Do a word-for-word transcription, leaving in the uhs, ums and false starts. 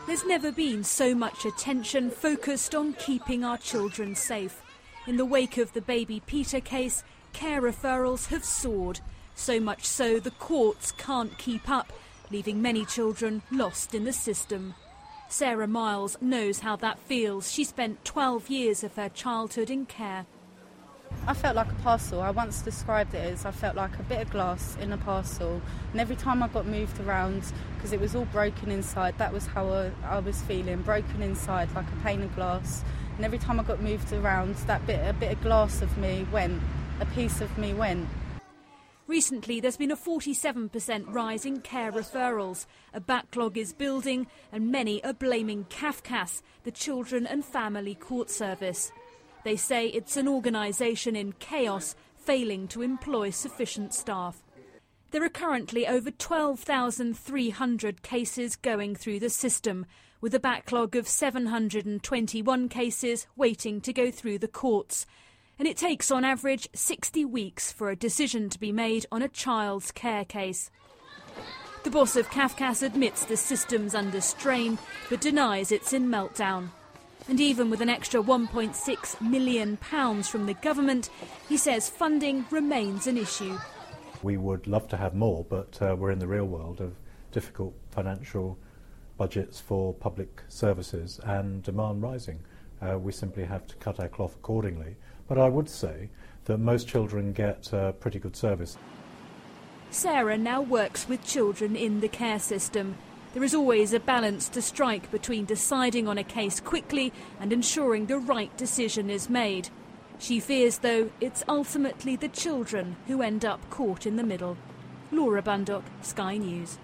There's never been so much attention focused on keeping our children safe. In the wake of the baby Peter case, care referrals have soared. So much so the courts can't keep up, leaving many children lost in the system. Sarah Miles knows how that feels. She spent twelve years of her childhood in care. I felt like a parcel. I once described it as I felt like a bit of glass in a parcel. And every time I got moved around, because it was all broken inside, that was how I, I was feeling, broken inside, like a pane of glass. And every time I got moved around, that bit, a bit of glass of me went, a piece of me went. Recently, there's been a forty-seven percent rise in care referrals. A backlog is building, and many are blaming CAFCASS, the Children and Family Court Service. They say it's an organisation in chaos, failing to employ sufficient staff. There are currently over twelve thousand three hundred cases going through the system, with a backlog of seven hundred twenty-one cases waiting to go through the courts. And it takes on average sixty weeks for a decision to be made on a child's care case. The boss of CAFCASS admits the system's under strain, but denies it's in meltdown. And even with an extra one point six million pounds from the government, he says funding remains an issue. We would love to have more, but uh, we're in the real world of difficult financial budgets for public services and demand rising. Uh, we simply have to cut our cloth accordingly. But I would say that most children get uh, pretty good service. Sarah now works with children in the care system. There is always a balance to strike between deciding on a case quickly and ensuring the right decision is made. She fears, though, it's ultimately the children who end up caught in the middle. Laura Bundock, Sky News.